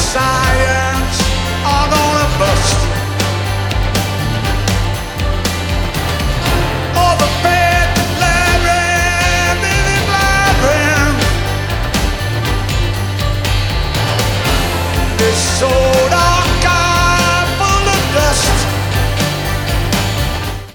science are gonna bust. All the bad blabbering, really blabbering. This soul